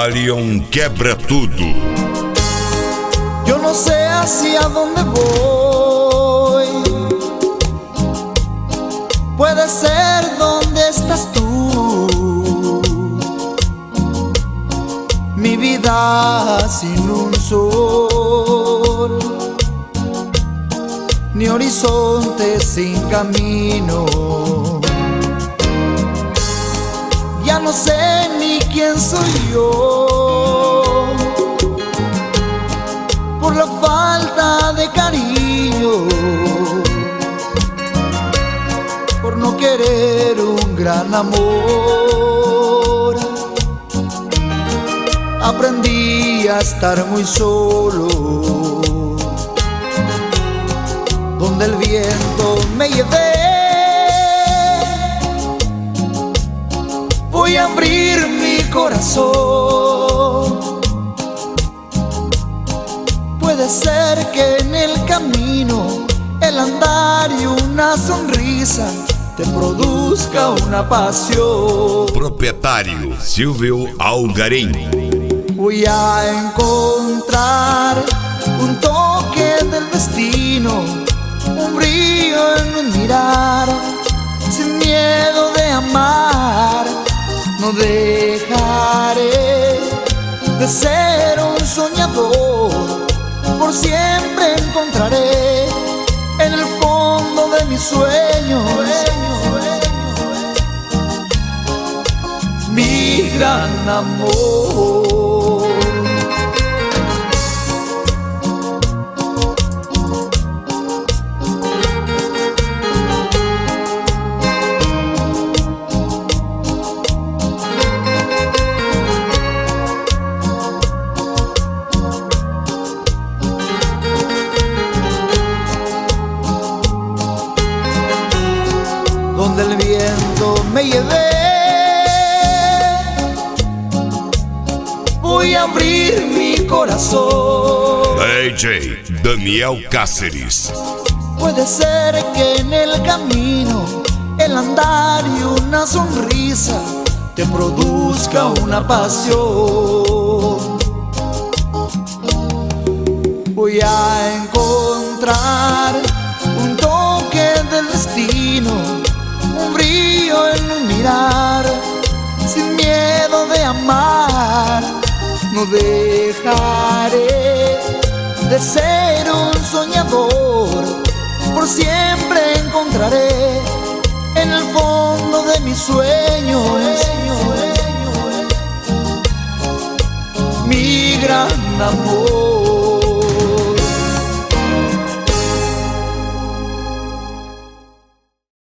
Valium quebra tudo. Yo no sé hacia dónde voy. Puede ser donde estás tú. Mi vida sin un sol, ni horizonte sin camino. Ya no sé ni quién soy yo, por la falta de cariño, por no querer un gran amor. Aprendí a estar muy solo, donde el viento me lleve. Voy a abrir mi corazón. Puede ser que en el camino el andar y una sonrisa te produzca una pasión. Proprietário Silvio Algarim. Voy a encontrar un toque del destino, un brillo en un mirar, sin miedo de amar. No dejaré de ser un soñador, por siempre encontraré en el fondo de mis sueños mi gran amor. Donde el viento me lleve, voy a abrir mi corazón. DJ Daniel Cáceres. Puede ser que en el camino el andar y una sonrisa te produzca una pasión. Voy a encontrar un toque del destino, un brillo en un mirar, sin miedo de amar. No dejaré de ser un soñador, por siempre encontraré en el fondo de mis sueños mi gran amor.